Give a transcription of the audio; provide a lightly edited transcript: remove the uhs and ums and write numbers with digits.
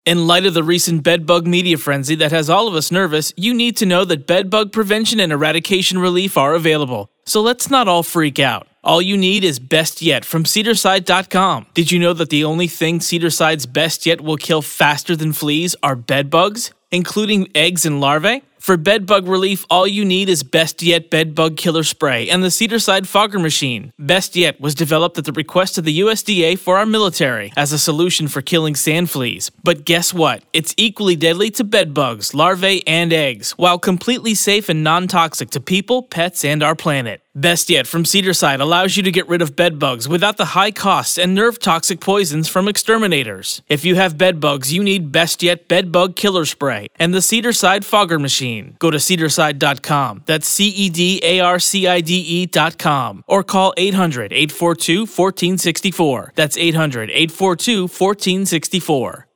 In light of the recent bedbug media frenzy that has all of us nervous, you need to know that bedbug prevention and eradication relief are available. So let's not all freak out. All you need is Best Yet from Cedarside.com. Did you know that the only thing Cedarside's Best Yet will kill faster than fleas are bedbugs, including eggs and larvae? For bedbug relief, all you need is Best Yet Bedbug Killer Spray and the Cedarside Fogger Machine. Best Yet was developed at the request of the USDA for our military as a solution for killing sand fleas. But guess what? It's equally deadly to bedbugs, larvae, and eggs, while completely safe and non-toxic to people, pets, and our planet. Best Yet from Cedarside allows you to get rid of bedbugs without the high costs and nerve-toxic poisons from exterminators. If you have bedbugs, you need Best Yet Bedbug Killer Spray and the Cedarside Fogger Machine. Go to Cedarside.com, that's CEDARCIDE.com, or call 800-842-1464. That's 800-842-1464.